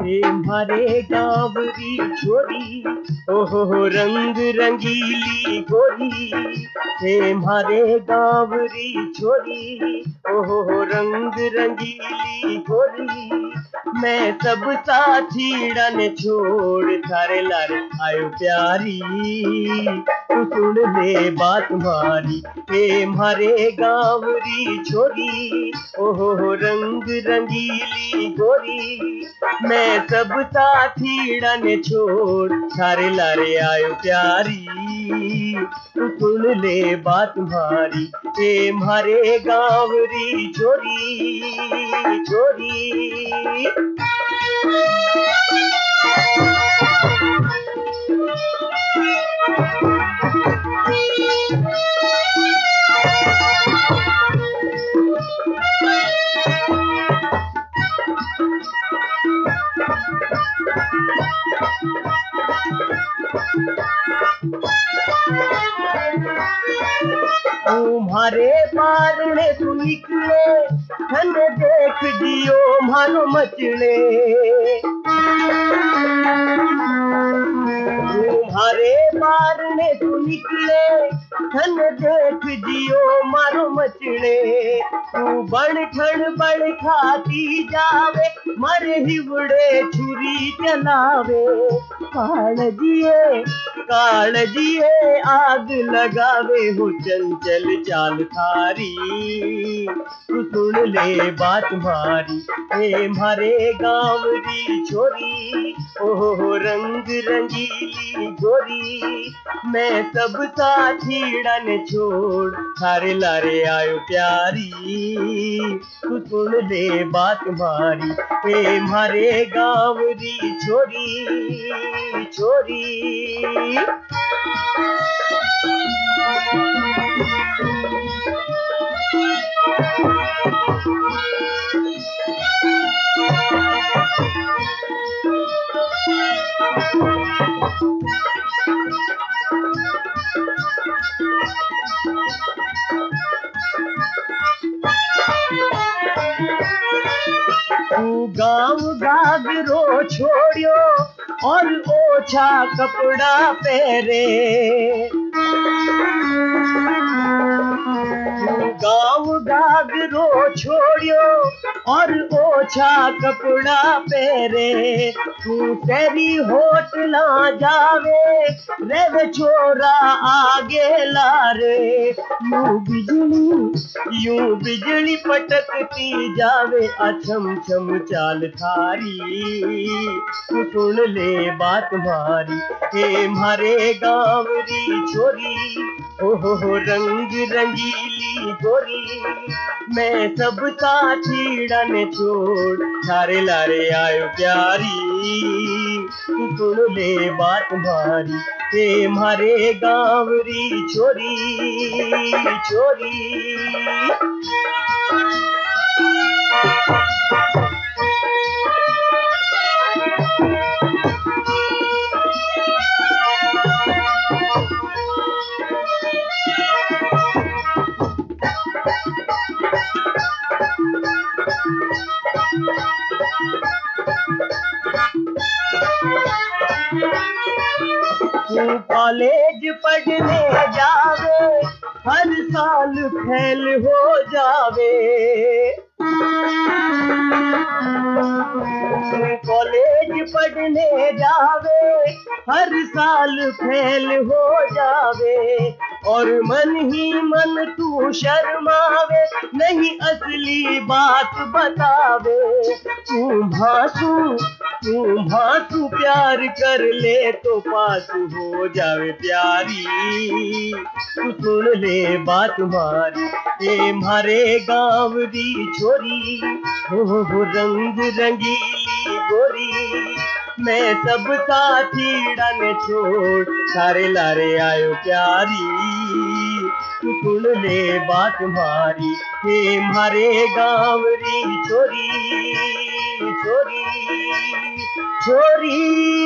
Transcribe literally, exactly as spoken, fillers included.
हे म्हारे गाँवरी छोरी, ओहो रंग रंगीली गोरी। हे म्हारे गाँवरी छोरी, ओहो रंग रंगीली गोरी। मैं सब साथीड़न छोड़ थारे लारे आयो प्यारी, तू सुन ले बात म्हारी। हे म्हारे गाँवरी छोरी, ओहो रंग रंगीली गोरी। मैं सब साथीड़न छोड़ थारे लारे आयो प्यारी, तू सुन ले बात म्हारी। हे म्हारे गाँवरी छोरी, छोरी। तुम्हारे बारणे तू निकले, धन देख जियो मानो मचले। तुम्हारे बारणे तू निकले, धन देख जियो मारो मचले। तू बण ठण बण खाती जावे, मर हिवड़े छुरी चलावे। कालजिए कालजिए आग लगावे हो चंचल चाल थारी, तू सुन ले बात म्हारी। हे म्हारे गाँवरी छोरी, ओहो रंग रंगीली गोरी। मैं सब साथीड़न छोड़ थारे लारे आयो प्यारी, तू सुन ले बात म्हारी। हे म्हारे गाँवरी छोरी, छोरी। तू गाँव घाघरो छोड़ियो और ओछा कपड़ा पहरे। गाँव घाघरो छोड़ियो और ओछा कपड़ा पहरे। तू तेरी होटला जावे, रेवे छोरा आगे लारे। यूं बिजली यूं बिजली पटकती जावे, अछम छम चाल थारी, तू सुन ले बात म्हारी। हे म्हारे गाँवरी छोरी, ओहो रंग रंगीली गोरी। मैं सब साथीड़न छोड़ थारे लारे आयो प्यारी, तू सुन ले बात म्हारी। हे म्हारे गाँवरी छोरी, छोरी। तू कॉलेज पढ़ने जावे, हर साल फेल हो जावे। तू कॉलेज पढ़ने जावे, हर साल फेल हो जावे। और मन ही मन तू शर्मावे, नहीं असली बात बतावे। तू भासू तू भासू प्यार कर ले तो पास हो जावे प्यारी, तू सुन ले बात म्हारी। हे म्हारे गाँवरी छोरी, हो रंग रंगीली गोरी। मैं सब साथीड़न छोड़ थारे लारे आयो प्यारी, तू सुन ले बात म्हारी। हे म्हारे गाँवरी छोरी, छोरी, छोरी।